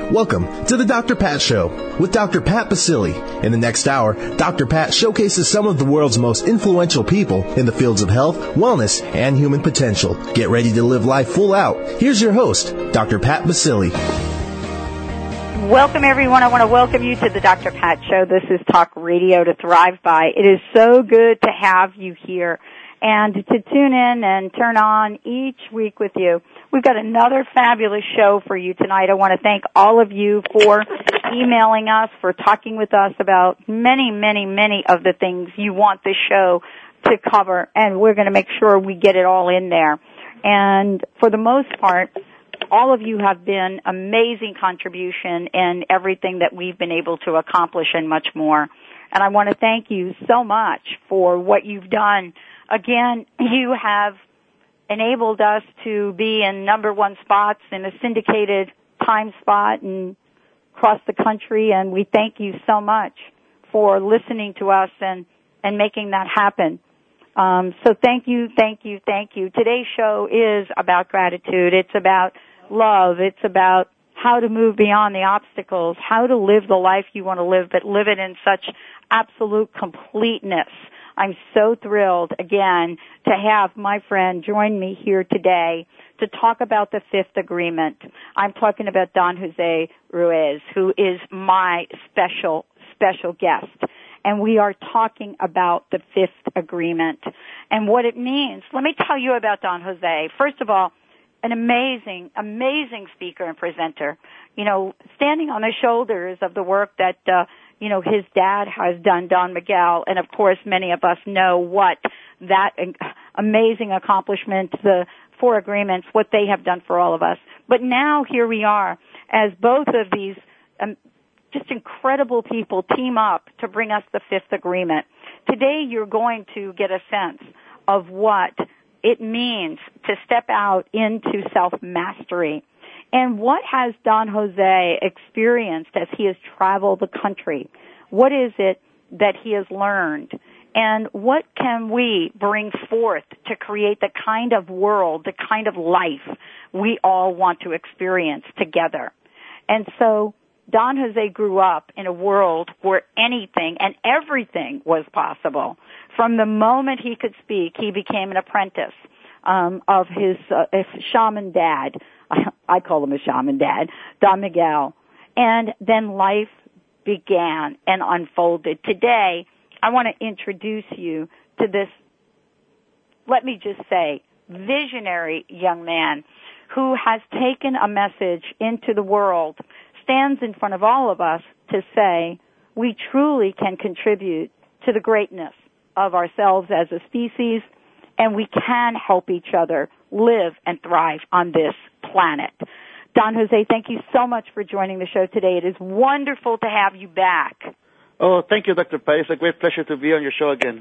Welcome to the Dr. Pat Show with Dr. Pat Baccili. In the next hour, Dr. Pat showcases some of the world's most influential people in the fields of health, wellness, and human potential. Get ready to live life full out. Here's your host, Dr. Pat Baccili. Welcome, everyone. I want to welcome you to the Dr. Pat Show. This is Talk Radio to Thrive By. It is so good to have you here and to tune in and turn on each week with you. We've got another fabulous show for you tonight. I want to thank all of you for emailing us, for talking with us about many, many, many of the things you want this show to cover, and we're going to make sure we get it all in there. And for the most part, all of you have been amazing contribution in everything that we've been able to accomplish and much more. And I want to thank you so much for what you've done. Again, you have enabled us to be in number one spots in a syndicated time spot and across the country, and we thank you so much for listening to us and making that happen. So thank you, thank you, thank you. Today's show is about gratitude. It's about love. It's about how to move beyond the obstacles, how to live the life you want to live, but live it in such absolute completeness. I'm so thrilled, again, to have my friend join me here today to talk about the fifth agreement. I'm talking about Don Jose Ruiz, who is my special guest. And we are talking about the fifth agreement and what it means. Let me tell you about Don Jose. First of all, an amazing, amazing speaker and presenter. You know, standing on the shoulders of the work that, his dad has done, Don Miguel, and of course many of us know what that amazing accomplishment, the four agreements, what they have done for all of us. But now here we are as both of these just incredible people team up to bring us the fifth agreement. Today you're going to get a sense of what it means to step out into self-mastery. And what has Don Jose experienced as he has traveled the country? What is it that he has learned? And what can we bring forth to create the kind of world, the kind of life we all want to experience together? And so Don Jose grew up in a world where anything and everything was possible. From the moment he could speak, he became an apprentice of his shaman dad. I call him a shaman dad, Don Miguel. And then life began and unfolded. Today, I want to introduce you to this, let me just say, visionary young man who has taken a message into the world, stands in front of all of us to say we truly can contribute to the greatness of ourselves as a species, and we can help each other live and thrive on this planet. Don Jose, thank you so much for joining the show today. It is wonderful to have you back. Oh, thank you, Dr. Pat. It's a great pleasure to be on your show again.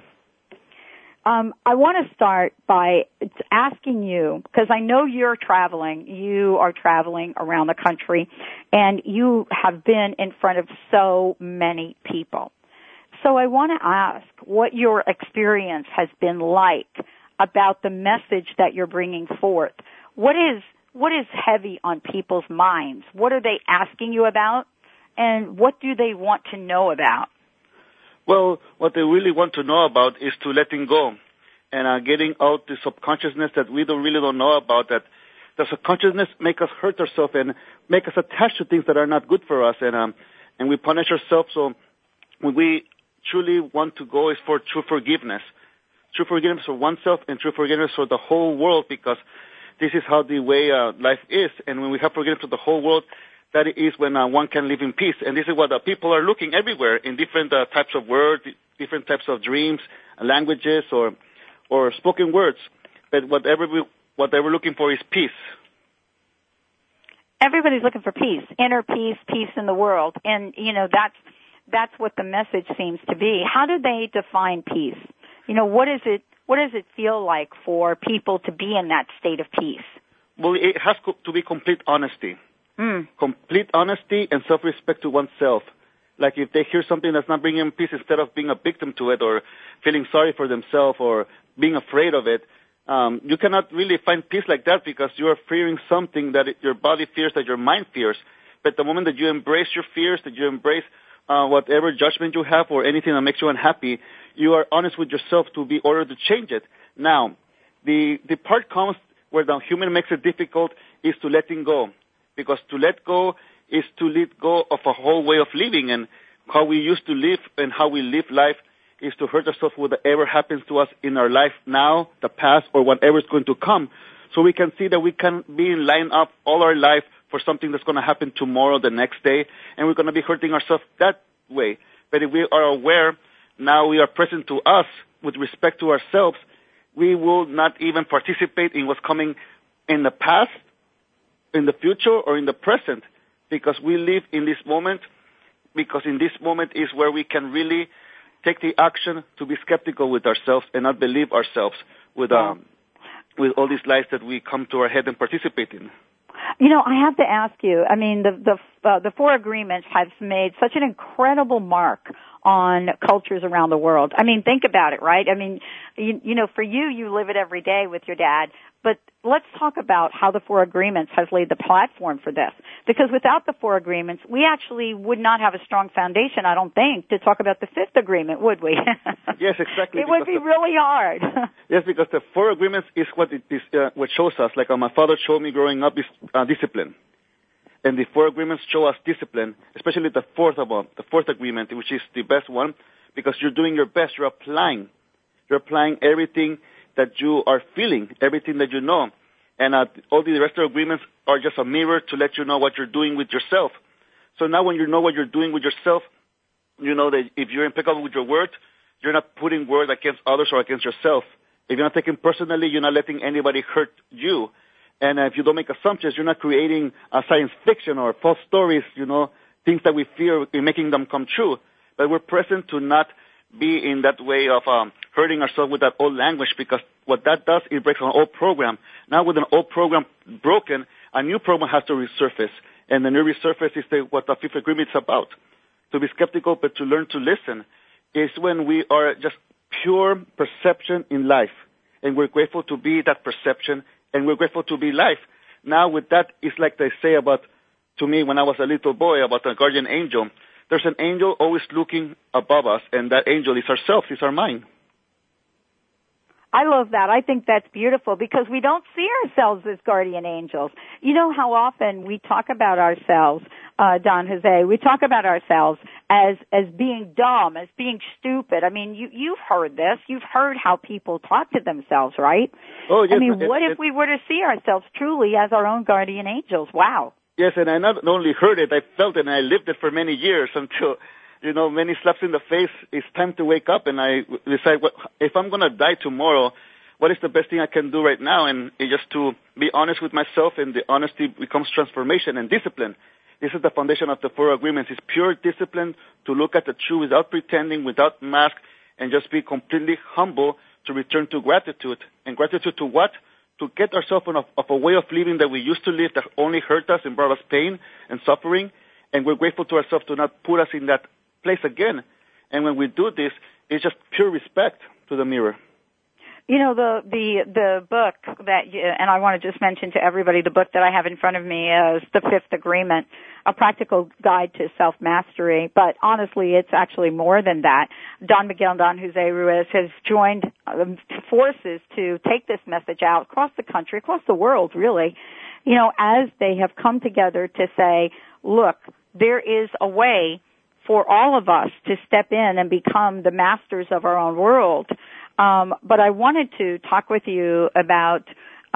I want to start by asking you, because I know you're traveling. You are traveling around the country, and you have been in front of so many people. So I want to ask what your experience has been like about the message that you're bringing forth. What is heavy on people's minds? What are they asking you about, and what do they want to know about? Well, what they really want to know about is to letting go and getting out the subconsciousness that we don't know about, that the subconsciousness make us hurt ourselves and make us attached to things that are not good for us, and we punish ourselves. So when we truly want to go is for true forgiveness for oneself and true forgiveness for the whole world, because this is how the way life is. And when we have forgiveness for the whole world, that is when one can live in peace. And this is what people are looking everywhere in different types of words, different types of dreams, languages, or spoken words. But whatever we're looking for is peace. Everybody's looking for peace, inner peace, peace in the world. And, that's what the message seems to be. How do they define peace? What does it feel like for people to be in that state of peace? Well, it has to be complete honesty. Complete honesty and self-respect to oneself. Like if they hear something that's not bringing them peace, instead of being a victim to it or feeling sorry for themselves or being afraid of it, you cannot really find peace like that, because you are fearing something that your body fears, that your mind fears. But the moment that you embrace your fears, that you embrace whatever judgment you have or anything that makes you unhappy, you are honest with yourself to be ordered to change it. Now, the part comes where the human makes it difficult is to letting go. Because to let go is to let go of a whole way of living, and how we used to live and how we live life is to hurt ourselves with whatever happens to us in our life now, the past, or whatever is going to come. So we can see that we can be in line up all our life for something that's going to happen tomorrow, the next day, and we're going to be hurting ourselves that way. But if we are aware, now we are present to us with respect to ourselves, we will not even participate in what's coming in the past, in the future, or in the present, because we live in this moment, because in this moment is where we can really take the action to be skeptical with ourselves and not believe ourselves with all these lies that we come to our head and participate in. You know, I have to ask you, I mean, the Four Agreements have made such an incredible mark on cultures around the world. I mean, think about it, right? I mean, you know, for you live it every day with your dad, but let's talk about how the Four Agreements has laid the platform for this. Because without the Four Agreements, we actually would not have a strong foundation, I don't think, to talk about the Fifth Agreement, would we? Yes, exactly. It would be really hard. Yes, because the Four Agreements is what it is, what shows us. Like my father showed me growing up is discipline. And the Four Agreements show us discipline, especially the fourth agreement, which is the best one, because you're doing your best. You're applying everything that you are feeling, everything that you know. And all the rest of the agreements are just a mirror to let you know what you're doing with yourself. So now when you know what you're doing with yourself, you know that if you're impeccable with your word, you're not putting words against others or against yourself. If you're not taking personally, you're not letting anybody hurt you. And if you don't make assumptions, you're not creating a science fiction or false stories, you know, things that we fear in making them come true. But we're present to not be in that way of hurting ourselves with that old language, because what that does, it breaks an old program. Now with an old program broken, a new program has to resurface. And the new resurface is what the Fifth Agreement is about. To be skeptical, but to learn to listen, is when we are just pure perception in life. And we're grateful to be that perception, and we're grateful to be life. Now with that, it's like they say about, to me when I was a little boy, about a guardian angel. There's an angel always looking above us, and that angel is ourselves, is our mind. I love that. I think that's beautiful, because we don't see ourselves as guardian angels. You know how often we talk about ourselves, Don Jose, we talk about ourselves as being dumb, as being stupid. I mean, you've heard this. You've heard how people talk to themselves, right? Oh, yes. I mean, what if we were to see ourselves truly as our own guardian angels? Wow. Yes, and I not only heard it, I felt it, and I lived it for many years until, you know, many slaps in the face. It's time to wake up, and I decide, if I'm going to die tomorrow, what is the best thing I can do right now? And it's just to be honest with myself, and the honesty becomes transformation and discipline. This is the foundation of the Four Agreements. It's pure discipline to look at the truth without pretending, without mask, and just be completely humble to return to gratitude. And gratitude to what? To get ourselves of a way of living that we used to live that only hurt us and brought us pain and suffering. And we're grateful to ourselves to not put us in that place again. And when we do this, it's just pure respect to the mirror. You know, the book that, and I want to just mention to everybody, the book that I have in front of me is The Fifth Agreement, A Practical Guide to Self-Mastery. But honestly, it's actually more than that. Don Miguel Don Jose Ruiz has joined forces to take this message out across the country, across the world, really, you know, as they have come together to say, look, there is a way for all of us to step in and become the masters of our own world. But I wanted to talk with you about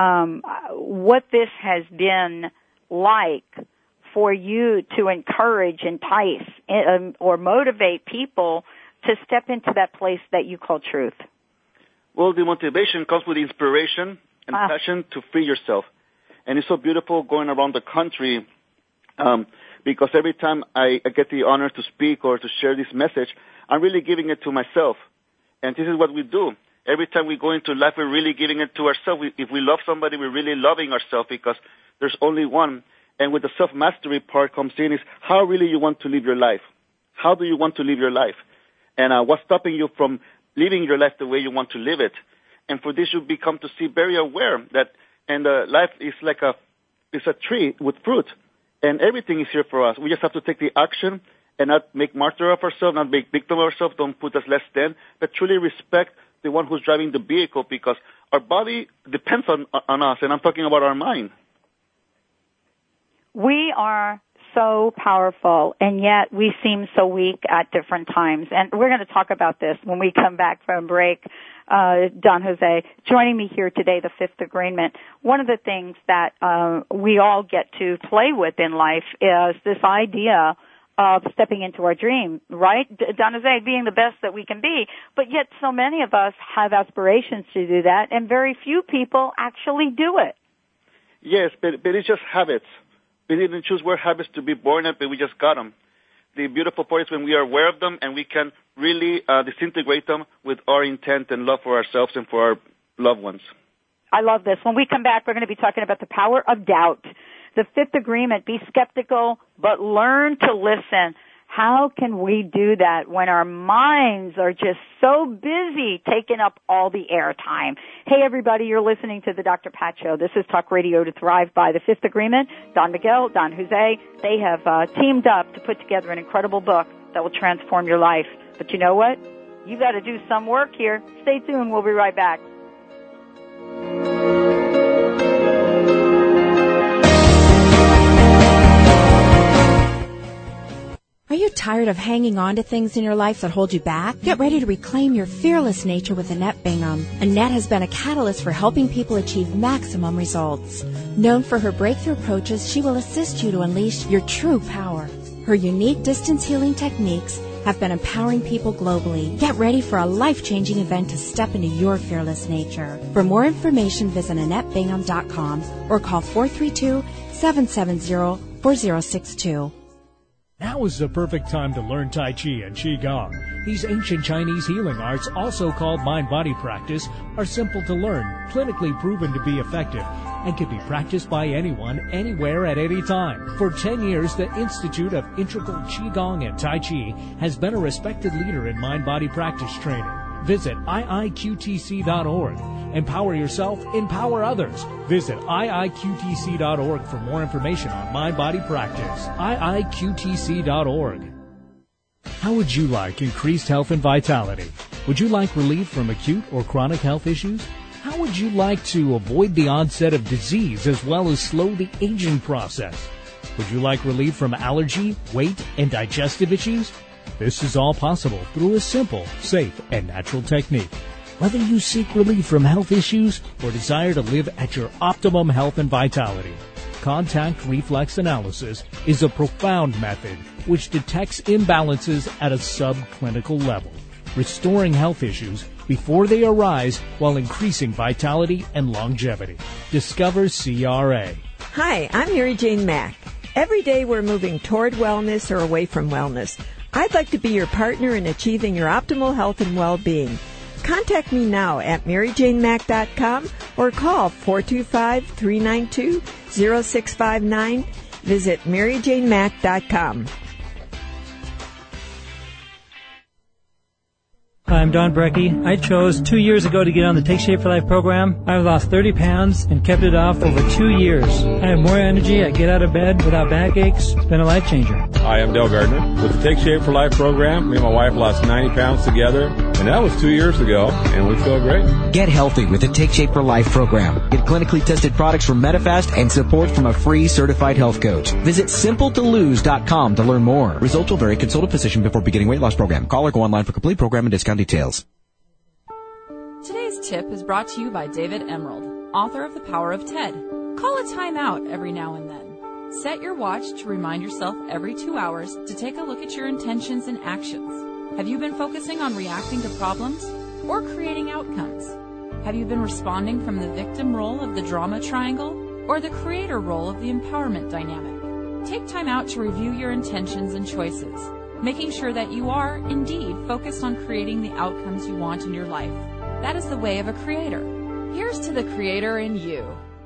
what this has been like for you to encourage, entice, or motivate people to step into that place that you call truth. Well, the motivation comes with inspiration and passion to free yourself. And it's so beautiful going around the country, because every time I get the honor to speak or to share this message, I'm really giving it to myself. And this is what we do. Every time we go into life, we're really giving it to ourselves. If we love somebody, we're really loving ourselves, because there's only one. And with the self-mastery part comes in is how really you want to live your life. How do you want to live your life? And what's stopping you from living your life the way you want to live it? And for this, you become to see very aware that, and life is like it's a tree with fruit. And everything is here for us. We just have to take the action and not make martyr of ourselves, not make victim of ourselves, don't put us less than, but truly respect the one who's driving the vehicle, because our body depends on us, and I'm talking about our mind. We are so powerful, and yet we seem so weak at different times. And we're going to talk about this when we come back from break. Don Jose, joining me here today, the Fifth Agreement. One of the things that we all get to play with in life is this idea of stepping into our dream, right? Don Jose, being the best that we can be, but yet so many of us have aspirations to do that, and very few people actually do it. Yes, but it's just habits. We didn't choose where habits to be born at, but we just got them. The beautiful part is when we are aware of them and we can really disintegrate them with our intent and love for ourselves and for our loved ones. I love this. When we come back, we're going to be talking about the power of doubt. The Fifth Agreement, be skeptical, but learn to listen. How can we do that when our minds are just so busy taking up all the airtime? Hey, everybody, you're listening to the Dr. Pat Show. This is Talk Radio to Thrive by the Fifth Agreement. Don Miguel, Don Jose, they have teamed up to put together an incredible book that will transform your life. But you know what? You got to do some work here. Stay tuned. We'll be right back. Are you tired of hanging on to things in your life that hold you back? Get ready to reclaim your fearless nature with Annette Bingham. Annette has been a catalyst for helping people achieve maximum results. Known for her breakthrough approaches, she will assist you to unleash your true power. Her unique distance healing techniques have been empowering people globally. Get ready for a life-changing event to step into your fearless nature. For more information, visit AnnetteBingham.com or call 432-770-4062. Now is the perfect time to learn Tai Chi and Qigong. These ancient Chinese healing arts, also called mind-body practice, are simple to learn, clinically proven to be effective, and can be practiced by anyone, anywhere, at any time. For 10 years, the Institute of Integral Qigong and Tai Chi has been a respected leader in mind-body practice training. Visit iiqtc.org. Empower yourself, empower others. Visit iiqtc.org for more information on mind-body practice. iiqtc.org. How would you like increased health and vitality? Would you like relief from acute or chronic health issues? How would you like to avoid the onset of disease as well as slow the aging process? Would you like relief from allergy, weight, and digestive issues? This is all possible through a simple, safe, and natural technique. Whether you seek relief from health issues or desire to live at your optimum health and vitality, contact reflex analysis is a profound method which detects imbalances at a subclinical level, restoring health issues before they arise while increasing vitality and longevity. Discover CRA. Hi, I'm Mary Jane Mack. Every day we're moving toward wellness or away from wellness. I'd like to be your partner in achieving your optimal health and well-being. Contact me now at MaryJaneMack.com or call 425-392-0659. Visit MaryJaneMack.com. Hi, I'm Don Brecky. I chose 2 years ago to get on the Take Shape for Life program. I've lost 30 pounds and kept it off over 2 years. I have more energy. I get out of bed without backaches. It's been a life changer. Hi, I'm Dale Gardner. With the Take Shape for Life program, me and my wife lost 90 pounds together, and that was 2 years ago, and we feel great. Get healthy with the Take Shape for Life program. Get clinically tested products from Medifast and support from a free certified health coach. Visit simpletolose.com to learn more. Results will vary. Consult a physician before beginning weight loss program. Call or go online for complete program and discount details. Today's tip is brought to you by David Emerald, author of The Power of TED. Call a time out every now and then. Set your watch to remind yourself every 2 hours to take a look at your intentions and actions. Have you been focusing on reacting to problems or creating outcomes? Have you been responding from the victim role of the drama triangle or the creator role of the empowerment dynamic? Take time out to review your intentions and choices, making sure that you are, indeed, focused on creating the outcomes you want in your life. That is the way of a creator. Here's to the creator in you.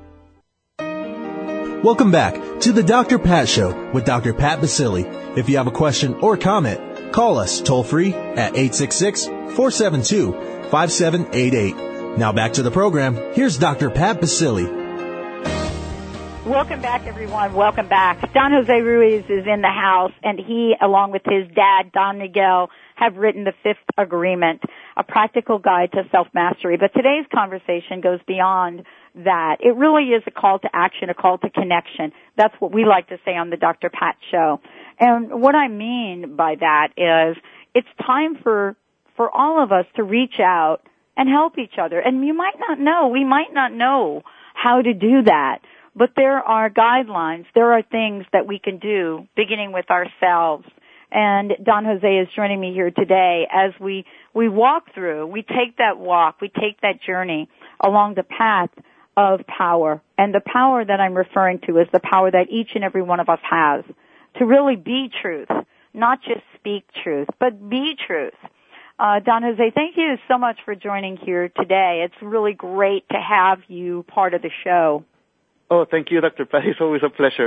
Welcome back to the Dr. Pat Show with Dr. Pat Baccili. If you have a question or comment, call us toll-free at 866-472-5788. Now back to the program. Here's Dr. Pat Baccili. Welcome back, everyone. Welcome back. Don Jose Ruiz is in the house, and he, along with his dad, Don Miguel, have written The Fifth Agreement, a practical guide to self-mastery. But today's conversation goes beyond that. It really is a call to action, a call to connection. That's what we like to say on the Dr. Pat Show. And what I mean by that is it's time for all of us to reach out and help each other. And we might not know how to do that. But there are guidelines, there are things that we can do, beginning with ourselves. And Don Jose is joining me here today as we walk through, we take that walk, we take that journey along the path of power. And the power that I'm referring to is the power that each and every one of us has to really be truth, not just speak truth, but be truth. Don Jose, thank you so much for joining here today. It's really great to have you part of the show. Oh, thank you, Dr. Pat. It's always a pleasure.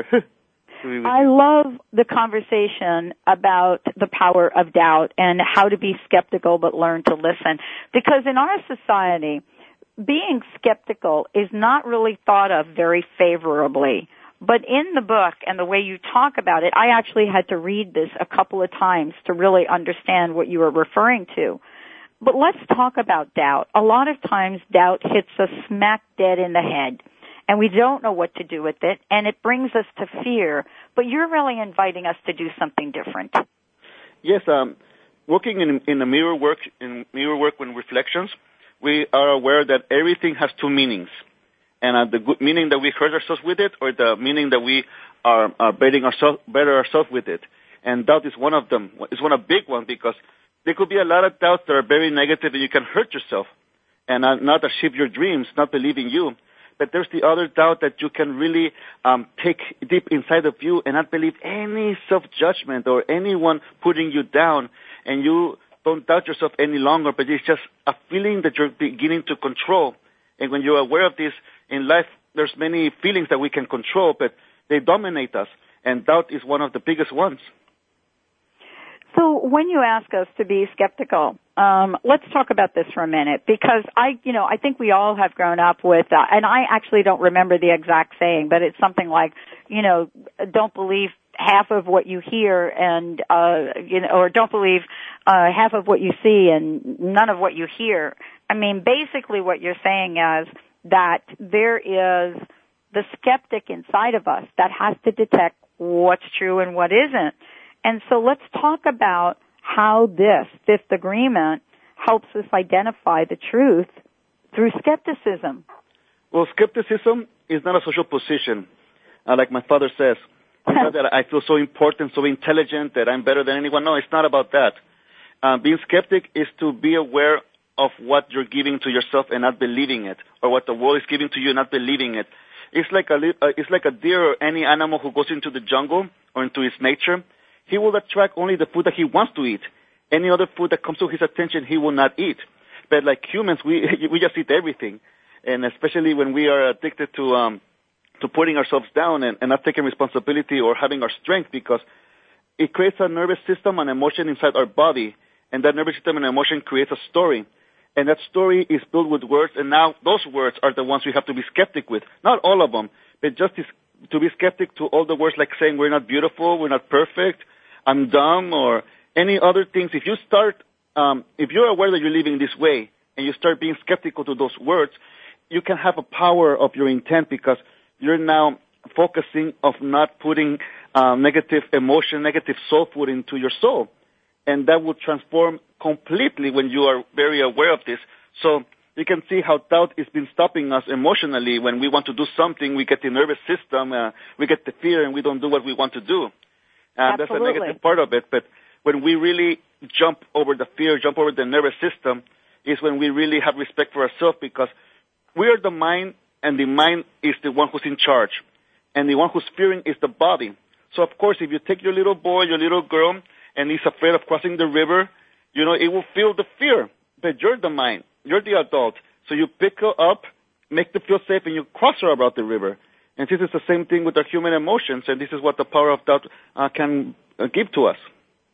I love the conversation about the power of doubt and how to be skeptical but learn to listen. Because in our society, being skeptical is not really thought of very favorably. But in the book and the way you talk about it, I actually had to read this a couple of times to really understand what you were referring to. But let's talk about doubt. A lot of times doubt hits us smack dead in the head. And we don't know what to do with it, and it brings us to fear. But you're really inviting us to do something different. Yes, working in the mirror work when reflections, we are aware that everything has two meanings. And the good meaning that we hurt ourselves with it, or the meaning that we are better ourselves with it. And doubt is one of them. It's one of the big ones, because there could be a lot of doubts that are very negative and you can hurt yourself and not achieve your dreams, not believe in you. But there's the other doubt that you can really take deep inside of you and not believe any self-judgment or anyone putting you down, and you don't doubt yourself any longer, but it's just a feeling that you're beginning to control. And when you're aware of this in life, there's many feelings that we can control, but they dominate us, and doubt is one of the biggest ones. So when you ask us to be skeptical, let's talk about this for a minute, because I think we all have grown up with, and I actually don't remember the exact saying, but it's something like, don't believe half of what you hear and, or don't believe, half of what you see and none of what you hear. I mean, basically what you're saying is that there is the skeptic inside of us that has to detect what's true and what isn't. And so let's talk about how this Fifth Agreement helps us identify the truth through skepticism. Well, skepticism is not a social position. Like my father says, it's not that I feel so important, so intelligent, that I'm better than anyone. No, it's not about that. Being skeptic is to be aware of what you're giving to yourself and not believing it, or what the world is giving to you and not believing it. It's like a deer or any animal who goes into the jungle or into its nature. He will attract only the food that he wants to eat. Any other food that comes to his attention, he will not eat. But like humans, we just eat everything. And especially when we are addicted to putting ourselves down and not taking responsibility or having our strength, because it creates a nervous system and emotion inside our body. And that nervous system and emotion creates a story. And that story is filled with words, and now those words are the ones we have to be skeptic with. Not all of them, but just to be skeptic to all the words like saying we're not beautiful, we're not perfect, I'm dumb, or any other things. If you start, if you're aware that you're living this way and you start being skeptical to those words, you can have a power of your intent, because you're now focusing of not putting negative emotion, negative soul food into your soul. And that will transform completely when you are very aware of this. So you can see how doubt has been stopping us emotionally. When we want to do something, we get the nervous system, we get the fear, and we don't do what we want to do. And that's a negative part of it. But when we really jump over the fear, jump over the nervous system, is when we really have respect for ourselves, because we are the mind, and the mind is the one who's in charge. And the one who's fearing is the body. So, of course, if you take your little boy, your little girl, and he's afraid of crossing the river, it will feel the fear. But you're the mind. You're the adult. So you pick her up, make them feel safe, and you cross her about the river. And this is the same thing with our human emotions, and this is what the power of doubt can give to us.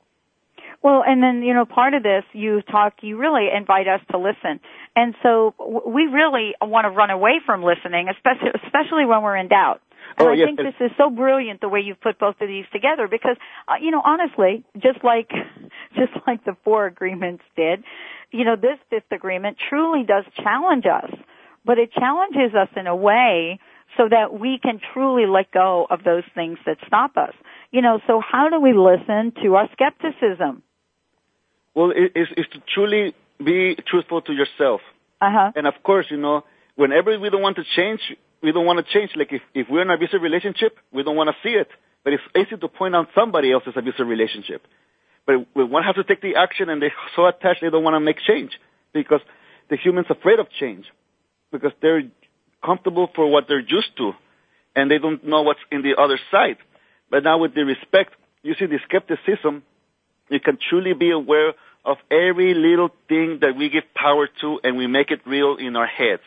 Well, and then, part of this, you really invite us to listen. And so we really want to run away from listening, especially when we're in doubt. And I think this is so brilliant the way you've put both of these together because, honestly, just like the 4 agreements did, this 5th agreement truly does challenge us, but it challenges us in a way so that we can truly let go of those things that stop us. So how do we listen to our skepticism? Well, it's to truly be truthful to yourself. Uh-huh. And of course, whenever we don't want to change, we don't want to change. Like if we're in an abusive relationship, we don't want to see it. But it's easy to point out somebody else's abusive relationship. But one has to take the action, and they're so attached they don't want to make change because the human's afraid of change because they're comfortable for what they're used to, and they don't know what's in the other side. But now with the respect, you see the skepticism, you can truly be aware of every little thing that we give power to, and we make it real in our heads.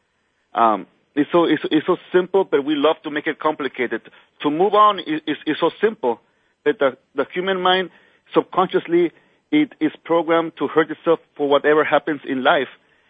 It's so simple, but we love to make it complicated. To move on is so simple, but the human mind subconsciously it is programmed to hurt itself for whatever happens in life,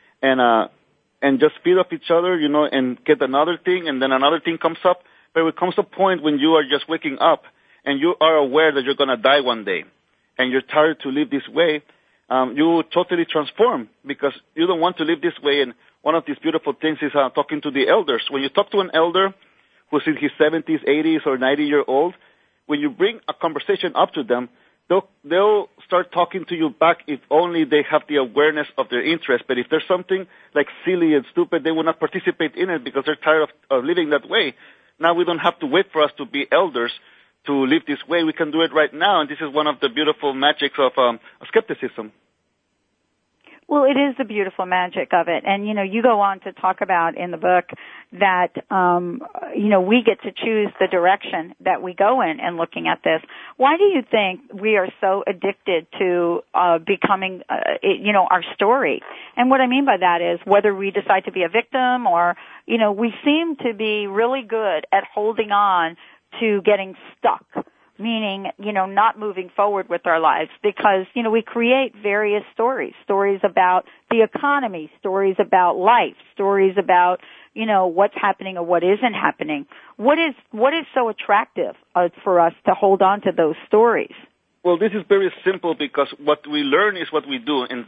and just feed off each other, and get another thing, and then another thing comes up. But it comes a point when you are just waking up and you are aware that you're going to die one day, and you're tired to live this way. You totally transform because you don't want to live this way. And one of these beautiful things is talking to the elders. When you talk to an elder who's in his 70s, 80s, or 90-year-old, when you bring a conversation up to them, they'll start talking to you back if only they have the awareness of their interest. But if there's something like silly and stupid, they will not participate in it because they're tired of living that way. Now we don't have to wait for us to be elders to live this way. We can do it right now, and this is one of the beautiful magics of skepticism. Well, it is the beautiful magic of it. And, you go on to talk about in the book that, we get to choose the direction that we go in looking at this. Why do you think we are so addicted to becoming, our story? And what I mean by that is whether we decide to be a victim or, we seem to be really good at holding on to getting stuck. Meaning, not moving forward with our lives because, we create various stories about the economy, stories about life, stories about, what's happening or what isn't happening. What is so attractive for us to hold on to those stories? Well, this is very simple because what we learn is what we do and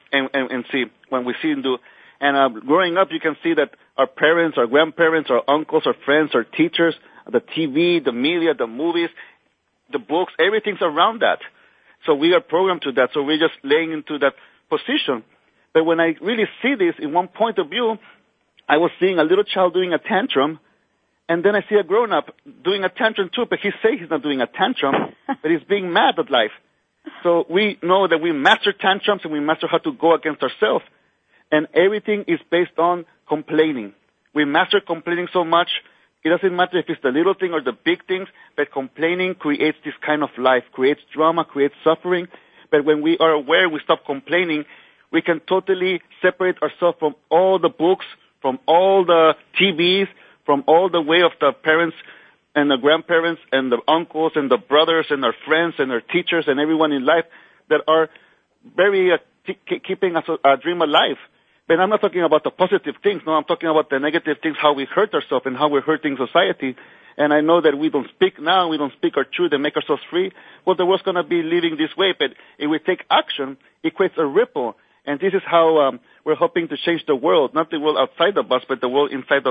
see when we see and do. And growing up, you can see that our parents, our grandparents, our uncles, our friends, our teachers, the TV, the media, the movies, the books, everything's around that. So we are programmed to that. So we're just laying into that position. But when I really see this in one point of view, I was seeing a little child doing a tantrum, and then I see a grown-up doing a tantrum too, but he says he's not doing a tantrum, but he's being mad at life. So we know that we master tantrums and we master how to go against ourselves. And everything is based on complaining. We master complaining so much. It doesn't matter if it's the little thing or the big things, but complaining creates this kind of life, creates drama, creates suffering. But when we are aware, we stop complaining, we can totally separate ourselves from all the books, from all the TVs, from all the way of the parents and the grandparents and the uncles and the brothers and our friends and our teachers and everyone in life that are very keeping us a dream alive. But I'm not talking about the positive things. No, I'm talking about the negative things, how we hurt ourselves and how we're hurting society. And I know that we don't speak now, we don't speak our truth and make ourselves free. Well, the world's going to be living this way. But if we take action, it creates a ripple. And this is how we're hoping to change the world, not the world outside of us, but the world inside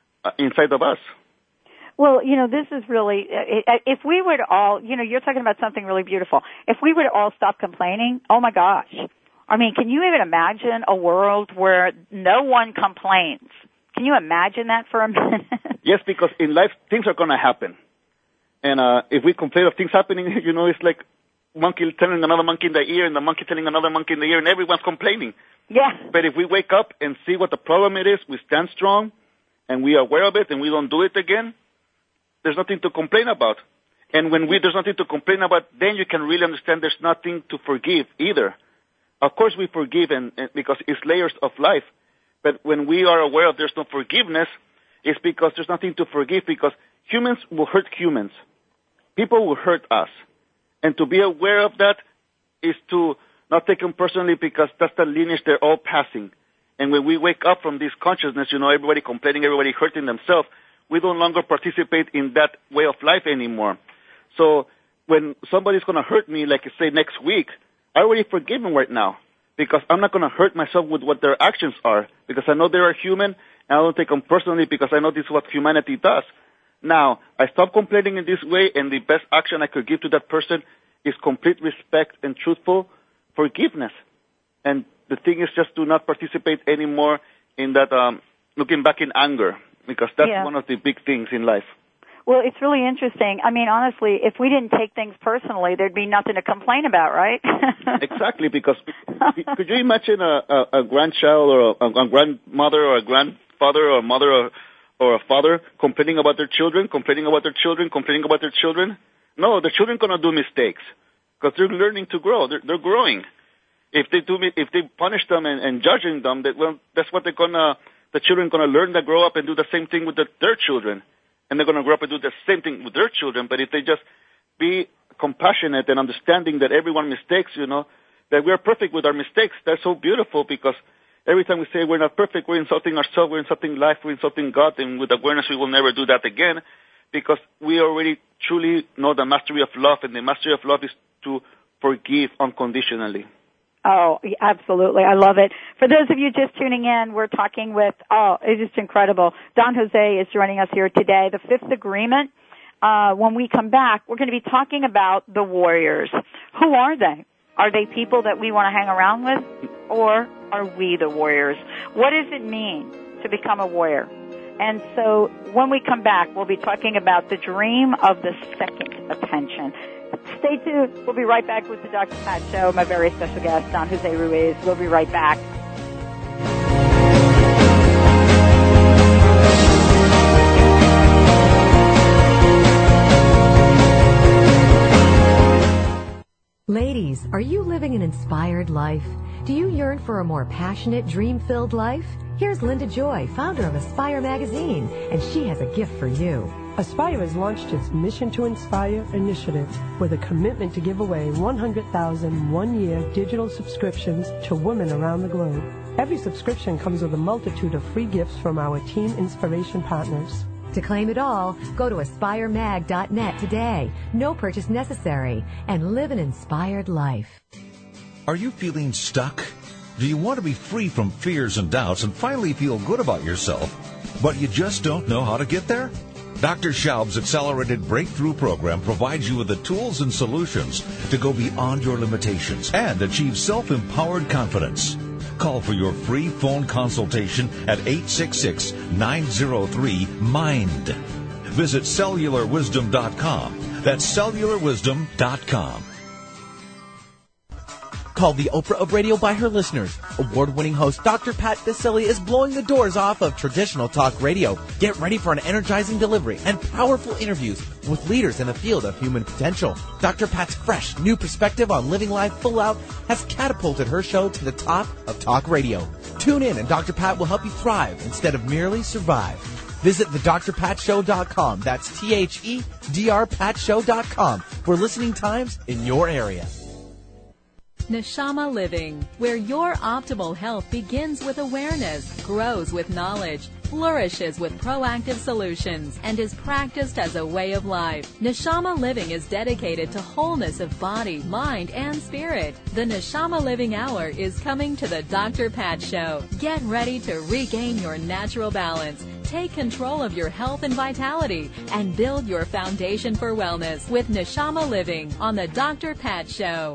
of us. Well, this is really, if we would all, you're talking about something really beautiful. If we would all stop complaining, oh my gosh. I mean, can you even imagine a world where no one complains? Can you imagine that for a minute? Yes, because in life, things are going to happen. And if we complain of things happening, it's like monkey telling another monkey in the ear and the monkey telling another monkey in the ear, and everyone's complaining. Yeah. But if we wake up and see what the problem it is, we stand strong, and we are aware of it, and we don't do it again, there's nothing to complain about. And when there's nothing to complain about, then you can really understand there's nothing to forgive either. Of course we forgive and because it's layers of life. But when we are aware of there's no forgiveness, it's because there's nothing to forgive because humans will hurt humans. People will hurt us. And to be aware of that is to not take them personally because that's the lineage they're all passing. And when we wake up from this consciousness, everybody complaining, everybody hurting themselves, we don't longer participate in that way of life anymore. So when somebody's going to hurt me, like say next week, I already forgive them right now because I'm not going to hurt myself with what their actions are because I know they are human and I don't take them personally because I know this is what humanity does. Now, I stop complaining in this way, and the best action I could give to that person is complete respect and truthful forgiveness. And the thing is just to not participate anymore in that looking back in anger, because that's one of the big things in life. Well, it's really interesting. I mean, honestly, if we didn't take things personally, there'd be nothing to complain about, right? Exactly, because could you imagine a grandchild or a grandmother or a grandfather or a mother or a father complaining about their children, complaining about their children, complaining about their children? No, the children are going to do mistakes because they're learning to grow. They're growing. If they punish them and judging them, that's what the children are going to learn to grow up and do the same thing with their children. And they're going to grow up and do the same thing with their children. But if they just be compassionate and understanding that everyone mistakes, that we're perfect with our mistakes, that's so beautiful because every time we say we're not perfect, we're insulting ourselves, we're insulting life, we're insulting God, and with awareness we will never do that again because we already truly know the mastery of love, and the mastery of love is to forgive unconditionally. Oh, absolutely. I love it. For those of you just tuning in, we're talking with, it's just incredible. Don Jose is joining us here today. The Fifth Agreement. When we come back, we're going to be talking about the warriors. Who are they? Are they people that we want to hang around with, or are we the warriors? What does it mean to become a warrior? And so when we come back, we'll be talking about the dream of the second attention. Stay tuned. We'll be right back with the Dr. Pat Show. My very special guest, Don Jose Ruiz. We'll be right back. Ladies, are you living an inspired life? Do you yearn for a more passionate, dream-filled life? Here's Linda Joy, founder of Aspire Magazine, and she has a gift for you. Aspire has launched its Mission to Inspire initiative with a commitment to give away 100,000 one-year digital subscriptions to women around the globe. Every subscription comes with a multitude of free gifts from our Team Inspiration partners. To claim it all, go to aspiremag.net today. No purchase necessary. And live an inspired life. Are you feeling stuck? Do you want to be free from fears and doubts and finally feel good about yourself, but you just don't know how to get there? Dr. Schaub's Accelerated Breakthrough Program provides you with the tools and solutions to go beyond your limitations and achieve self-empowered confidence. Call for your free phone consultation at 866-903-MIND. Visit cellularwisdom.com. That's cellularwisdom.com. Called the Oprah of radio by her listeners, award-winning host Dr. Pat Baccili is blowing the doors off of traditional talk radio. Get ready for an energizing delivery and powerful interviews with leaders in the field of human potential. Dr. Pat's fresh, new perspective on living life full out has catapulted her show to the top of talk radio. Tune in and Dr. Pat will help you thrive instead of merely survive. Visit thedrpatshow.com. That's THEDRPatShow.com for listening times in your area. Neshama Living, where your optimal health begins with awareness, grows with knowledge, flourishes with proactive solutions, and is practiced as a way of life. Neshama Living is dedicated to wholeness of body, mind, and spirit. The Neshama Living Hour is coming to the Dr. Pat Show. Get ready to regain your natural balance. Take control of your health and vitality and build your foundation for wellness with Neshama Living on the Dr. Pat Show.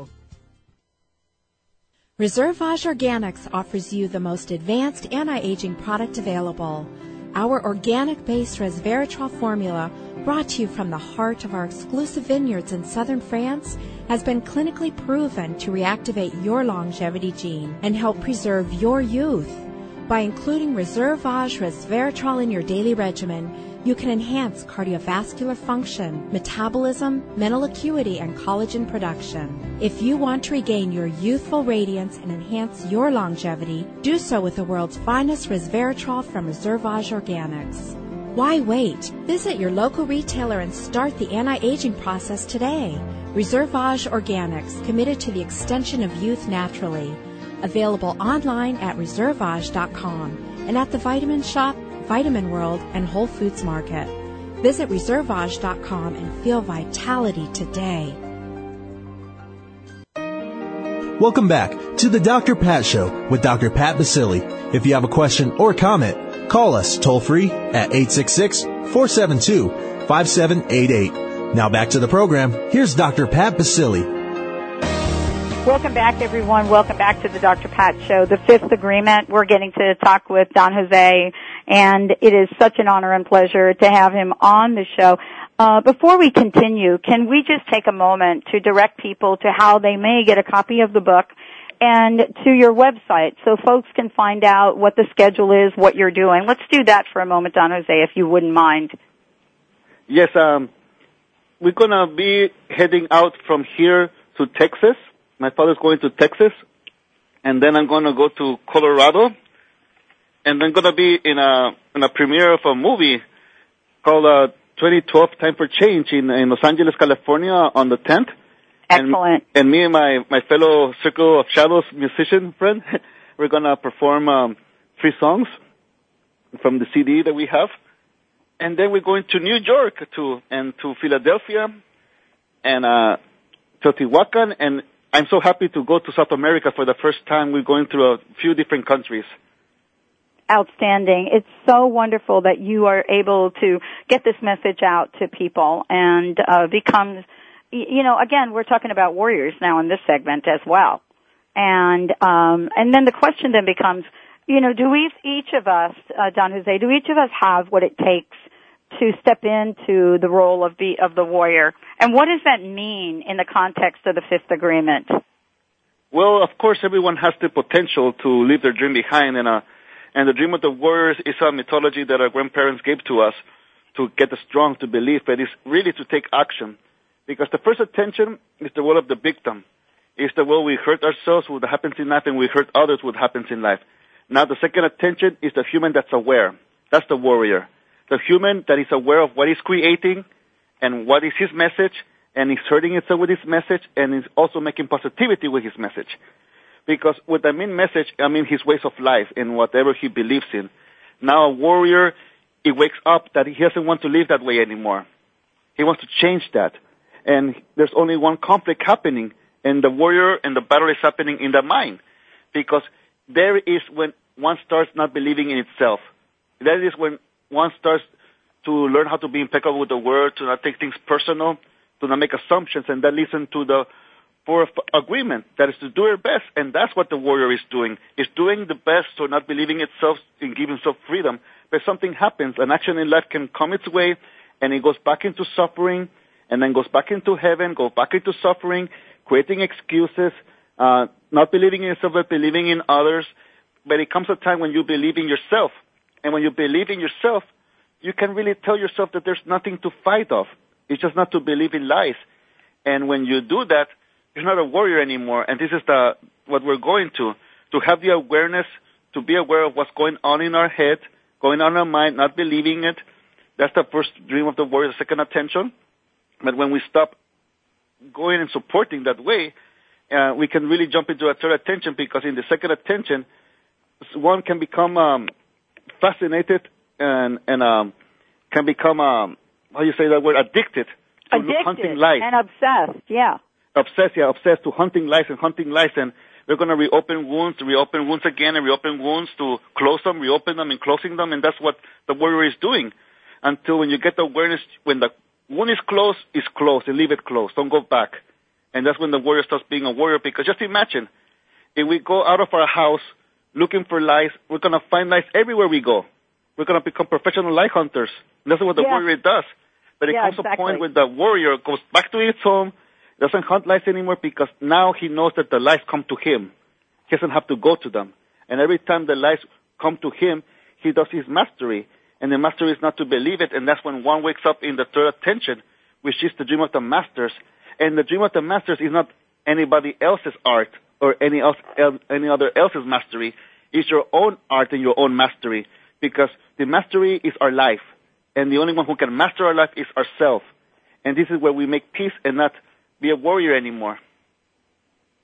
Reservage Organics offers you the most advanced anti-aging product available. Our organic-based resveratrol formula, brought to you from the heart of our exclusive vineyards in southern France, has been clinically proven to reactivate your longevity gene and help preserve your youth. By including Reservage resveratrol in your daily regimen, you can enhance cardiovascular function, metabolism, mental acuity, and collagen production. If you want to regain your youthful radiance and enhance your longevity, do so with the world's finest resveratrol from Reservage Organics. Why wait? Visit your local retailer and start the anti-aging process today. Reservage Organics, committed to the extension of youth naturally. Available online at reservage.com and at the Vitamin Shop, Vitamin World, and Whole Foods Market. Visit reservage.com and feel vitality today. Welcome back to the Dr. Pat Show with Dr. Pat Baccili. If you have a question or comment, call us toll-free at 866-472-5788. Now back to the program. Here's Dr. Pat Baccili. Welcome back, everyone. Welcome back to the Dr. Pat Show. The Fifth Agreement. We're getting to talk with Don Jose, and it is such an honor and pleasure to have him on the show. Before we continue, can we just take a moment to direct people to how they may get a copy of the book and to your website so folks can find out what the schedule is, what you're doing? Let's do that for a moment, Don Jose, if you wouldn't mind. Yes, we're going to be heading out from here to Texas. My father's going to Texas, and then I'm going to go to Colorado, and then going to be in a premiere of a movie called 2012 Time for Change in Los Angeles, California on the 10th. Excellent. And me and my fellow Circle of Shadows musician friend, we're going to perform 3 songs from the CD that we have. And then we're going to New York to Philadelphia and Teotihuacan. And I'm so happy to go to South America for the first time. We're going through a few different countries. Outstanding. It's so wonderful that you are able to get this message out to people and becomes, again, we're talking about warriors now in this segment as well. And then the question then becomes, do each of us, Don Jose, do each of us have what it takes to step into the role of the warrior? And what does that mean in the context of the Fifth Agreement? Well, of course, everyone has the potential to leave their dream behind, and the dream of the warriors is a mythology that our grandparents gave to us to get us strong to believe, but it's really to take action. Because the first attention is the role of the victim. It's the role we hurt ourselves, what happens in life, and we hurt others, what happens in life. Now the second attention is the human that's aware. That's the warrior. The human that is aware of what he's creating and what is his message, and he's hurting himself with his message, and he's also making positivity with his message. Because with the main message, I mean his ways of life and whatever he believes in. Now a warrior, he wakes up that he doesn't want to live that way anymore. He wants to change that. And there's only one conflict happening, and the warrior and the battle is happening in the mind. Because there is when one starts not believing in itself. That is when one starts to learn how to be impeccable with the word, to not take things personal, to not make assumptions, and that leads into the fourth agreement, that is to do your best. And that's what the warrior is doing. It's doing the best, so not believing itself and giving itself freedom. But something happens. An action in life can come its way, and it goes back into suffering, and then goes back into heaven, goes back into suffering, creating excuses, not believing in yourself, but believing in others. But it comes a time when you believe in yourself. And when you believe in yourself, you can really tell yourself that there's nothing to fight off. It's just not to believe in lies. And when you do that, you're not a warrior anymore. And this is what we're going to have the awareness, to be aware of what's going on in our head, going on in our mind, not believing it. That's the first dream of the warrior, the second attention. But when we stop going and supporting that way, we can really jump into a third attention, because in the second attention, one can become fascinated and can become, how you say that word, addicted to hunting life. And obsessed, yeah. Obsessed to hunting life, and they're going to reopen wounds again, and reopen wounds to close them, reopen them and closing them, and that's what the warrior is doing. Until when you get the awareness, when the wound is closed, and leave it closed. Don't go back. And that's when the warrior starts being a warrior, because just imagine, if we go out of our house looking for lies, we're going to find lies everywhere we go. We're going to become professional lie hunters. And that's what the warrior does. But it comes a point when the warrior goes back to his home, doesn't hunt lies anymore, because now he knows that the lies come to him. He doesn't have to go to them. And every time the lies come to him, he does his mastery. And the mastery is not to believe it, and that's when one wakes up in the third attention, which is the dream of the masters. And the dream of the masters is not anybody else's art or any other else's mastery. It's your own art and your own mastery, because the mastery is our life. And the only one who can master our life is ourselves. And this is where we make peace and not be a warrior anymore.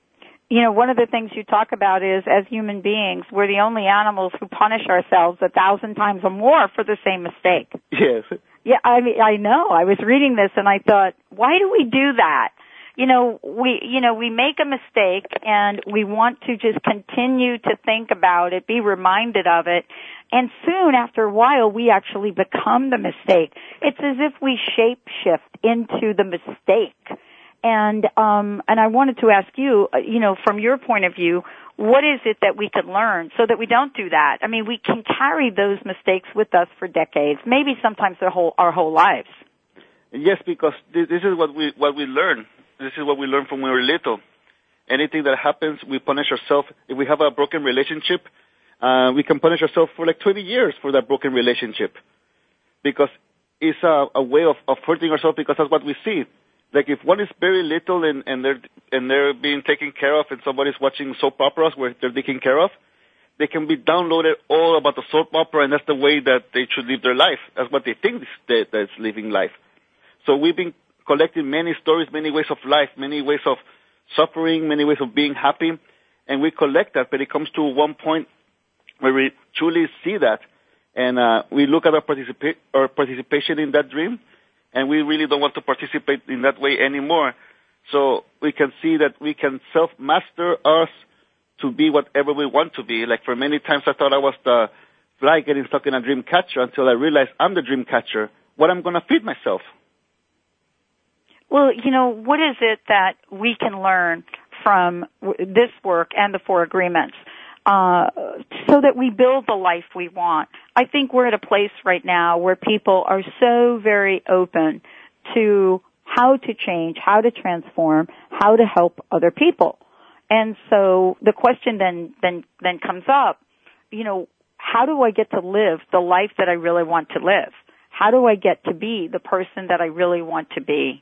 you know, one of the things you talk about is, as human beings, we're the only animals who punish ourselves 1,000 times or more for the same mistake. Yes. Yeah, I mean, I know. I was reading this and I thought, why do we do that? We make a mistake and we want to just continue to think about it, be reminded of it, and soon after a while we actually become the mistake. It's as if we shape shift into the mistake. And I wanted to ask you, from your point of view, what is it that we can learn so that we don't do that? I mean, we can carry those mistakes with us for decades, maybe sometimes our whole lives. Yes, because this is what we learn. This is what we learn from when we were little. Anything that happens, we punish ourselves. If we have a broken relationship, we can punish ourselves for like 20 years for that broken relationship. Because it's a way of hurting ourselves because that's what we see. Like if one is very little and they're being taken care of and somebody's watching soap operas where they're taken care of, they can be downloaded all about the soap opera and that's the way that they should live their life. That's what they think that's living life. So we've been collecting many stories, many ways of life, many ways of suffering, many ways of being happy, and we collect that, but it comes to one point where we truly see that, and we look at our participation in that dream, and we really don't want to participate in that way anymore. So we can see that we can self-master us to be whatever we want to be. Like for many times I thought I was the fly getting stuck in a dream catcher until I realized I'm the dream catcher. What I'm going to feed myself? Well, what is it that we can learn from this work and the 4 agreements so that we build the life we want? I think we're at a place right now where people are so very open to how to change, how to transform, how to help other people. And so the question then comes up, how do I get to live the life that I really want to live? How do I get to be the person that I really want to be?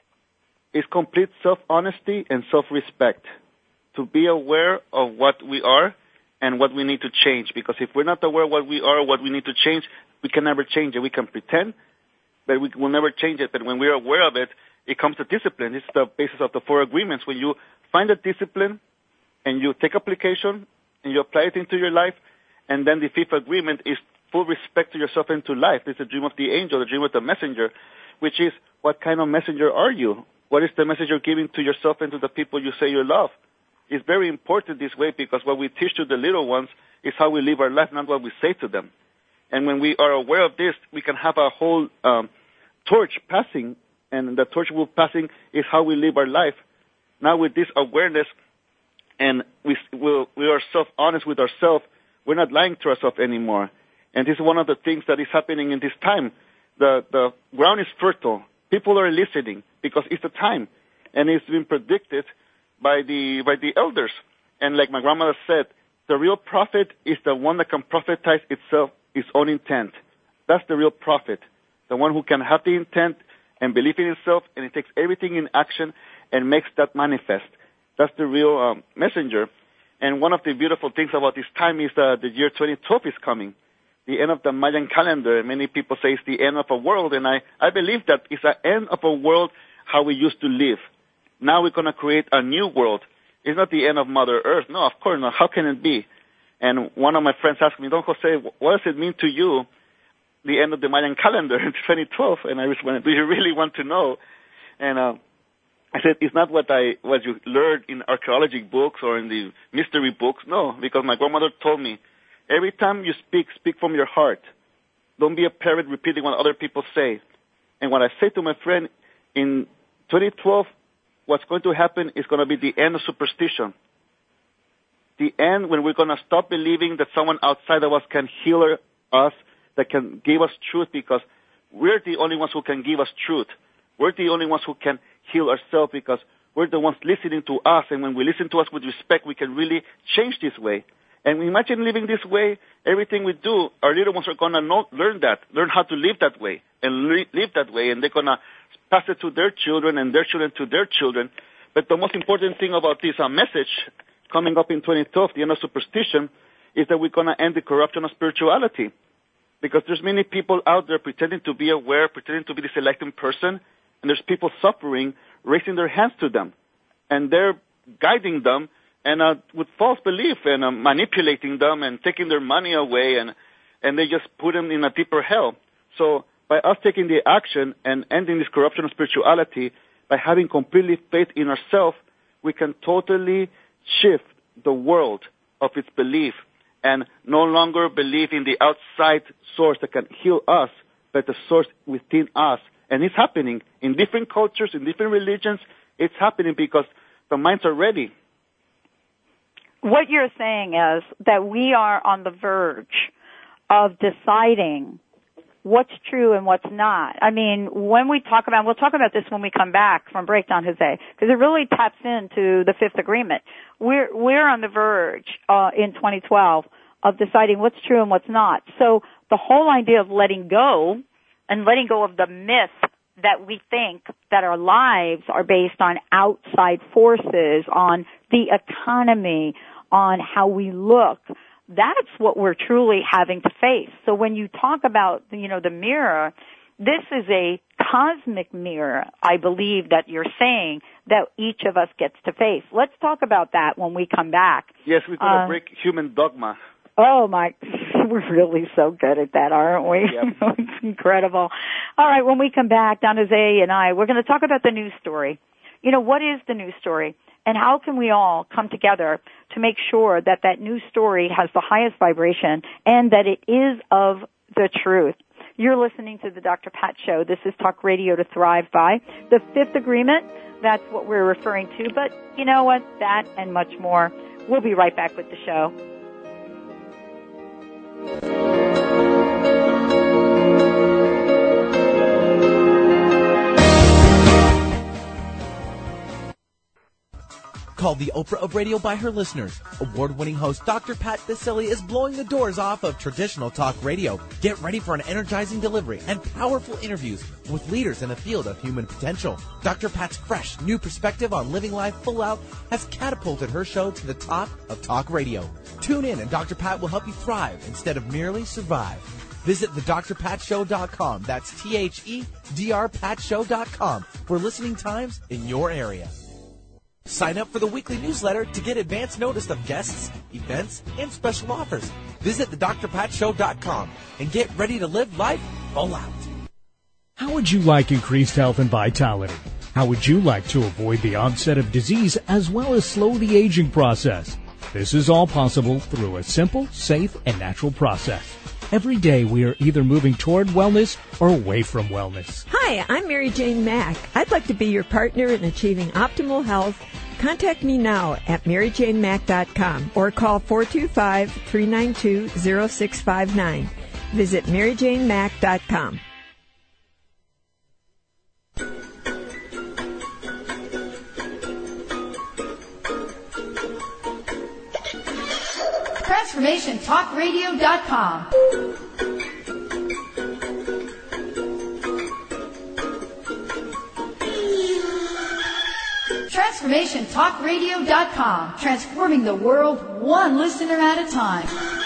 It's complete self-honesty and self-respect. To be aware of what we are and what we need to change. Because if we're not aware of what we are or what we need to change, we can never change it. We can pretend, but we will never change it. But when we're aware of it, it comes to discipline. It's the basis of the 4 agreements. When you find a discipline and you take application and you apply it into your life, and then the 5th agreement is full respect to yourself and to life. It's the dream of the angel, the dream of the messenger, which is what kind of messenger are you? What is the message you're giving to yourself and to the people you say you love? It's very important this way because what we teach to the little ones is how we live our life, not what we say to them. And when we are aware of this, we can have a whole torch passing, and the torch we're passing is how we live our life. Now with this awareness, and we are self-honest with ourselves, we're not lying to ourselves anymore. And this is one of the things that is happening in this time. The ground is fertile. People are listening because it's the time, and it's been predicted by the elders. And like my grandmother said, the real prophet is the one that can prophesize itself its own intent. That's the real prophet, the one who can have the intent and believe in himself, and it takes everything in action and makes that manifest. That's the real messenger. And one of the beautiful things about this time is the year 2012 is coming. The end of the Mayan calendar. Many people say it's the end of a world, and I believe that it's the end of a world how we used to live. Now we're going to create a new world. It's not the end of Mother Earth. No, of course not. How can it be? And one of my friends asked me, Don Jose, what does it mean to you, the end of the Mayan calendar in 2012? And I responded, do you really want to know? And I said, it's not what you learned in archaeology books or in the mystery books. No, because my grandmother told me, every time you speak from your heart. Don't be a parrot repeating what other people say. And what I say to my friend, in 2012, what's going to happen is going to be the end of superstition. The end when we're going to stop believing that someone outside of us can heal us, that can give us truth, because we're the only ones who can give us truth. We're the only ones who can heal ourselves because we're the ones listening to us. And when we listen to us with respect, we can really change this way. And imagine living this way, everything we do, our little ones are going to learn how to live that way, and live that way, and they're going to pass it to their children and their children to their children. But the most important thing about this message coming up in 2012, the end of superstition, is that we're going to end the corruption of spirituality. Because there's many people out there pretending to be aware, pretending to be this enlightened person, and there's people suffering, raising their hands to them. And they're guiding them and with false belief and manipulating them and taking their money away, and they just put them in a deeper hell. So by us taking the action and ending this corruption of spirituality, by having completely faith in ourselves, we can totally shift the world of its belief and no longer believe in the outside source that can heal us, but the source within us. And it's happening in different cultures, in different religions. It's happening because the minds are ready. What you're saying is that we are on the verge of deciding what's true and what's not. I mean, when we talk about, we'll talk about this when we come back from Breakdown, Jose, because it really taps into the fifth agreement. We're on the verge, in 2012 of deciding what's true and what's not. So the whole idea of letting go and letting go of the myth that we think that our lives are based on outside forces, on the economy, on how we look, that's what we're truly having to face. So when you talk about, the mirror, this is a cosmic mirror, I believe that you're saying, that each of us gets to face. Let's talk about that when we come back. Yes, we're going to break human dogma. Oh my, we're really so good at that, aren't we? Yep. It's incredible. All right, when we come back, Don Jose and I, we're going to talk about the news story. What is the news story? And how can we all come together to make sure that that news story has the highest vibration and that it is of the truth? You're listening to the Dr. Pat Show. This is Talk Radio to Thrive By. The fifth agreement, that's what we're referring to. But you know what? That and much more. We'll be right back with the show. Called the Oprah of radio by her listeners, award-winning host Dr. Pat Baccili is blowing the doors off of traditional talk radio. Get ready for an energizing delivery and powerful interviews with leaders in the field of human potential. Dr. Pat's fresh, new perspective on living life full out has catapulted her show to the top of talk radio. Tune in and Dr. Pat will help you thrive instead of merely survive. Visit thedrpatshow.com. That's THEDRPatShow.com for listening times in your area. Sign up for the weekly newsletter to get advance notice of guests, events, and special offers. Visit thedrpatshow.com and get ready to live life full out. How would you like increased health and vitality? How would you like to avoid the onset of disease as well as slow the aging process? This is all possible through a simple, safe, and natural process. Every day we are either moving toward wellness or away from wellness. Hi, I'm Mary Jane Mack. I'd like to be your partner in achieving optimal health. Contact me now at MaryJaneMack.com or call 425-392-0659. Visit MaryJaneMack.com. TransformationTalkRadio.com. TransformationTalkRadio.com. Transforming the world one listener at a time.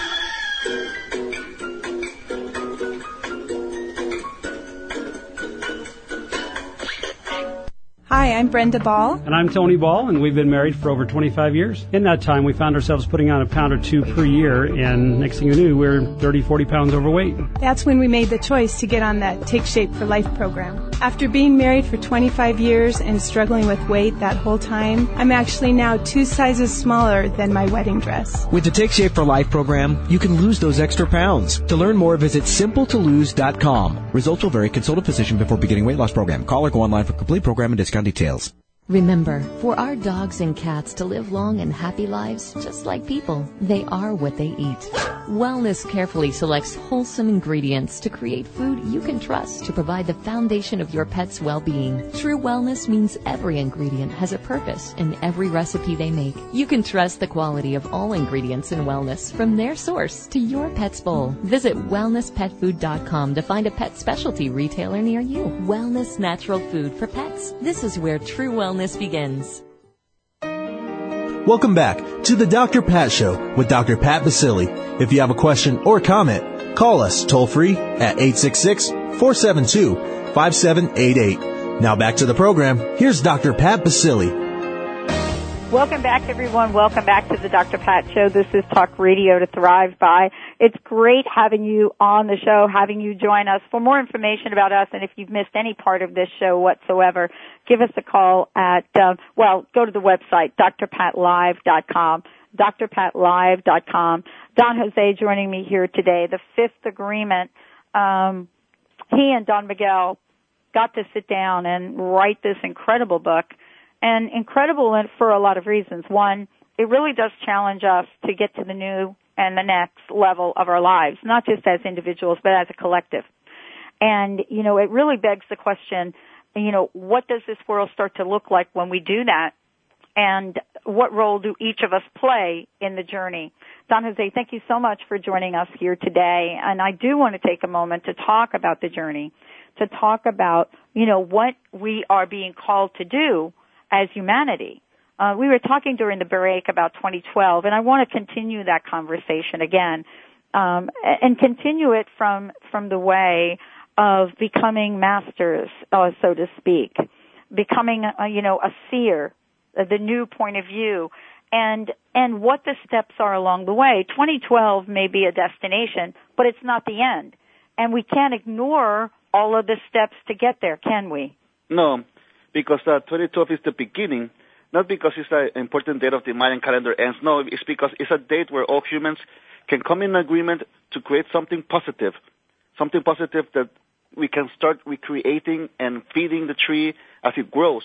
Hi, I'm Brenda Ball. And I'm Tony Ball, and we've been married for over 25 years. In that time, we found ourselves putting on a pound or two per year, and next thing you knew, we were 30, 40 pounds overweight. That's when we made the choice to get on that Take Shape for Life program. After being married for 25 years and struggling with weight that whole time, I'm actually now 2 sizes smaller than my wedding dress. With the Take Shape for Life program, you can lose those extra pounds. To learn more, visit simpletolose.com. Results will vary. Consult a physician before beginning weight loss program. Call or go online for complete program and discount details. Remember, for our dogs and cats to live long and happy lives, just like people, they are what they eat. Wellness carefully selects wholesome ingredients to create food you can trust to provide the foundation of your pet's well-being. True wellness means every ingredient has a purpose in every recipe they make. You can trust the quality of all ingredients in wellness from their source to your pet's bowl. Visit wellnesspetfood.com to find a pet specialty retailer near you. Wellness natural food for pets. This is where true wellness begins. Welcome back to the Dr. Pat Show with Dr. Pat Baccili. If you have a question or comment, call us toll free at 866-472-5788. Now back to the program. Here's Dr. Pat Baccili. Welcome back, everyone. Welcome back to the Dr. Pat Show. This is Talk Radio to Thrive By. It's great having you on the show, having you join us. For more information about us, and if you've missed any part of this show whatsoever, give us a call at, go to the website, drpatlive.com, drpatlive.com. Don Jose joining me here today. The Fifth Agreement, he and Don Miguel got to sit down and write this incredible book. And incredible for a lot of reasons. One, it really does challenge us to get to the new and the next level of our lives, not just as individuals, but as a collective. And, it really begs the question, what does this world start to look like when we do that? And what role do each of us play in the journey? Don Jose, thank you so much for joining us here today. And I do want to take a moment to talk about the journey, to talk about, what we are being called to do as humanity. We were talking during the break about 2012, and I want to continue that conversation again, and continue it from the way of becoming masters, so to speak, becoming, a seer, the new point of view, and what the steps are along the way. 2012 may be a destination, but it's not the end, and we can't ignore all of the steps to get there, can we? No. Because 2012 is the beginning, not because it's an important date of the Mayan calendar ends. No, it's because it's a date where all humans can come in agreement to create something positive that we can start recreating and feeding the tree as it grows.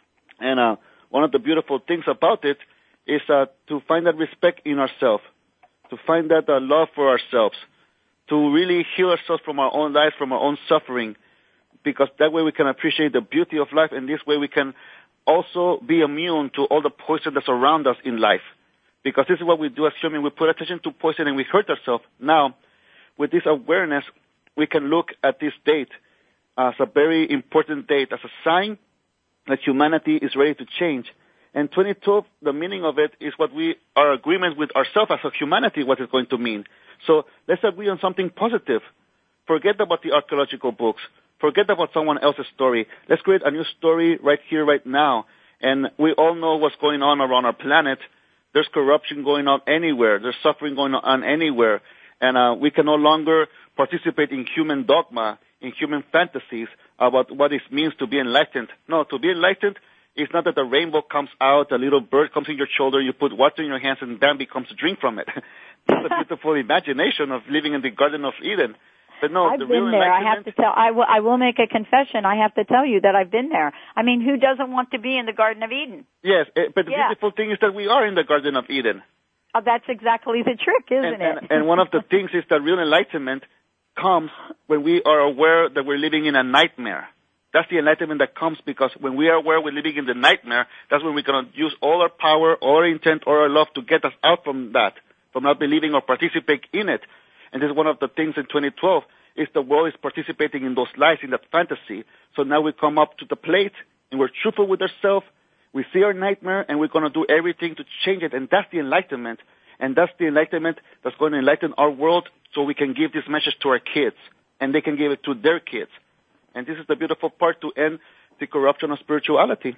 And one of the beautiful things about it is to find that respect in ourselves, to find that love for ourselves, to really heal ourselves from our own lives, from our own suffering, because that way we can appreciate the beauty of life, and this way we can also be immune to all the poison that surrounds us in life. Because this is what we do as humans. We put attention to poison and we hurt ourselves. Now, with this awareness, we can look at this date as a very important date, as a sign that humanity is ready to change. And 2012, the meaning of it is what our agreement with ourselves as a humanity, what it's going to mean. So let's agree on something positive. Forget about the archaeological books. Forget about someone else's story. Let's create a new story right here, right now. And we all know what's going on around our planet. There's corruption going on anywhere. There's suffering going on anywhere. And we can no longer participate in human dogma, in human fantasies about what it means to be enlightened. No, to be enlightened is not that the rainbow comes out, a little bird comes in your shoulder, you put water in your hands, and bam, becomes a drink from it. That's a beautiful imagination of living in the Garden of Eden. But no, I've been there. I have to tell. I will make a confession. I have to tell you that I've been there. I mean, who doesn't want to be in the Garden of Eden? Yes, but the beautiful thing is that we are in the Garden of Eden. That's exactly the trick, isn't it? And one of the things is that real enlightenment comes when we are aware that we're living in a nightmare. That's the enlightenment that comes because when we are aware we're living in the nightmare, that's when we're going to use all our power, all our intent, all our love to get us out from that, from not believing or participating in it. And this is one of the things in 2012 is the world is participating in those lies, in that fantasy. So now we come up to the plate and we're truthful with ourselves. We see our nightmare and we're going to do everything to change it. And that's the enlightenment. And that's the enlightenment that's going to enlighten our world so we can give this message to our kids and they can give it to their kids. And this is the beautiful part to end the corruption of spirituality.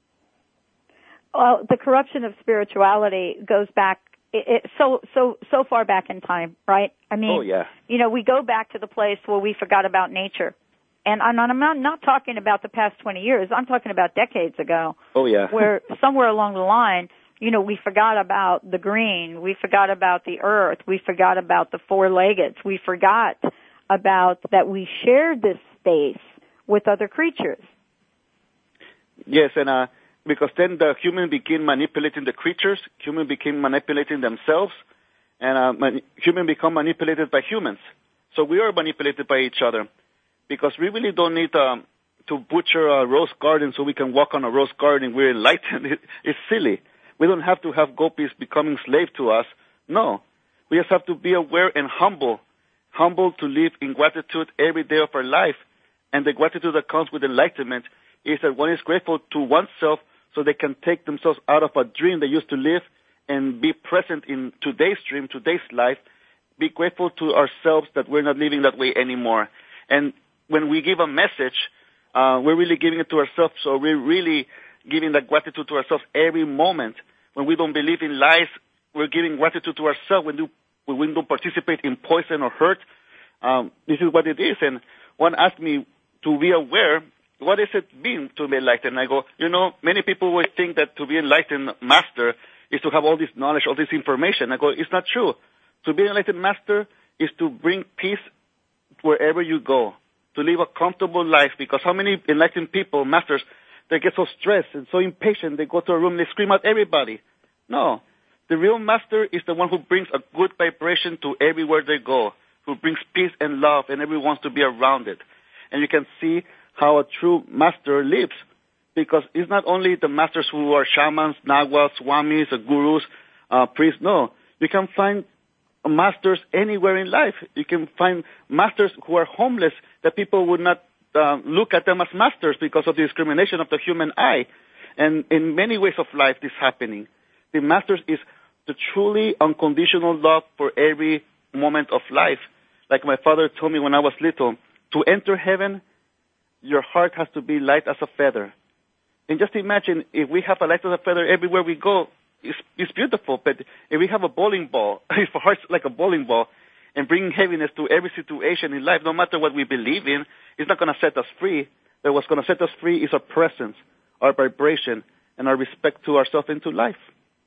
Well, the corruption of spirituality goes back so far back in time, right? I mean, we go back to the place where we forgot about nature. And I'm not talking about the past 20 years. I'm talking about decades ago. Oh, yeah. Where somewhere along the line, we forgot about the green. We forgot about the earth. We forgot about the four-leggeds. We forgot about that we shared this space with other creatures. Yes, and because then the human became manipulating the creatures, human became manipulating themselves, and human become manipulated by humans. So we are manipulated by each other because we really don't need to butcher a rose garden so we can walk on a rose garden. We're enlightened. It's silly. We don't have to have gopis becoming slave to us. No. We just have to be aware and humble to live in gratitude every day of our life. And the gratitude that comes with enlightenment is that one is grateful to oneself so they can take themselves out of a dream they used to live and be present in today's dream, today's life. Be grateful to ourselves that we're not living that way anymore. And when we give a message, we're really giving it to ourselves. So we're really giving that gratitude to ourselves every moment when we don't believe in lies, we're giving gratitude to ourselves when we don't participate in poison or hurt. This is what it is. And one asked me to be aware, what does it mean to be enlightened? And I go, many people would think that to be enlightened master is to have all this knowledge, all this information. I go, it's not true. To be an enlightened master is to bring peace wherever you go, to live a comfortable life, because how many enlightened people, masters, they get so stressed and so impatient, they go to a room, they scream at everybody. No. The real master is the one who brings a good vibration to everywhere they go, who brings peace and love, and everyone wants to be around it. And you can see how a true master lives, because it's not only the masters who are shamans, naguals, swamis, gurus, priests. No, you can find masters anywhere in life. You can find masters who are homeless, that people would not look at them as masters because of the discrimination of the human eye. And in many ways of life, this is happening. The masters is the truly unconditional love for every moment of life. Like my father told me when I was little, to enter heaven, your heart has to be light as a feather. And just imagine, if we have a light as a feather everywhere we go, it's beautiful. But if we have a bowling ball, if our heart's like a bowling ball, and bringing heaviness to every situation in life, no matter what we believe in, it's not going to set us free. But what's going to set us free is our presence, our vibration, and our respect to ourselves and to life.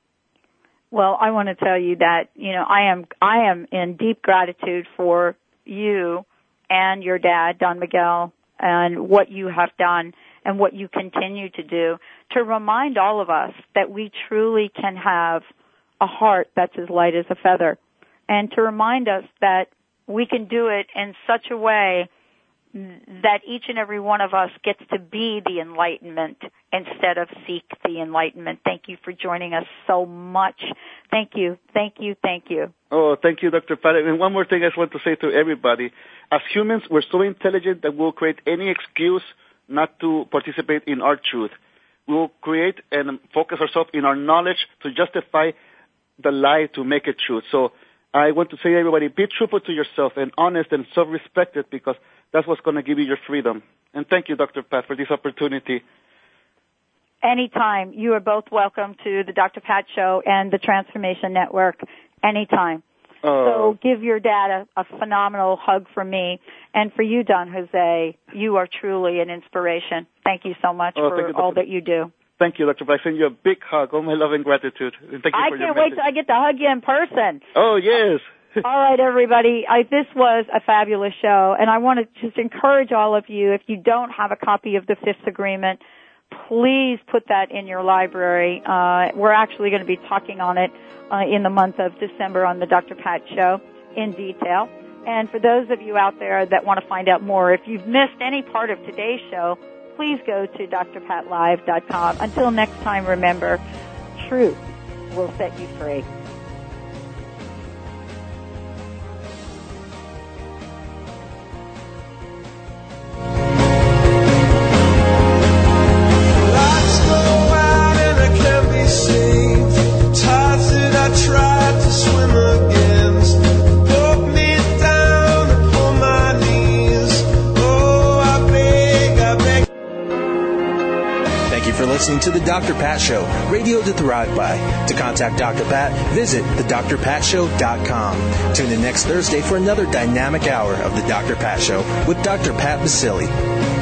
Well, I want to tell you that, I am in deep gratitude for you and your dad, Don Miguel, and what you have done and what you continue to do to remind all of us that we truly can have a heart that's as light as a feather, and to remind us that we can do it in such a way that each and every one of us gets to be the enlightenment instead of seek the enlightenment. Thank you for joining us so much. Thank you, thank you, thank you. Oh, thank you, Dr. Pat. And one more thing I just want to say to everybody. As humans, we're so intelligent that we'll create any excuse not to participate in our truth. We'll create and focus ourselves in our knowledge to justify the lie to make it true. So I want to say to everybody, be truthful to yourself and honest and self-respected, because that's what's going to give you your freedom. And thank you, Dr. Pat, for this opportunity. Anytime. You are both welcome to the Dr. Pat Show and the Transformation Network. Anytime. So give your dad a phenomenal hug from me. And for you, Don Jose, you are truly an inspiration. Thank you so much for all that you do. Thank you, Dr. Pat. I send you a big hug. All my love and gratitude. And thank you I for your can't wait till I get to hug you in person. Oh, yes. All right, everybody. This was a fabulous show, and I want to just encourage all of you, if you don't have a copy of the Fifth Agreement, please put that in your library. We're actually going to be talking on it in the month of December on the Dr. Pat Show in detail. And for those of you out there that want to find out more, if you've missed any part of today's show, please go to drpatlive.com. Until next time, remember, truth will set you free. Tried to swim against, broke me down upon my knees. Oh, I beg. Thank you for listening to The Dr. Pat Show, radio to thrive by. To contact Dr. Pat, visit thedrpatshow.com. Tune in next Thursday for another dynamic hour of The Dr. Pat Show with Dr. Pat Baccili.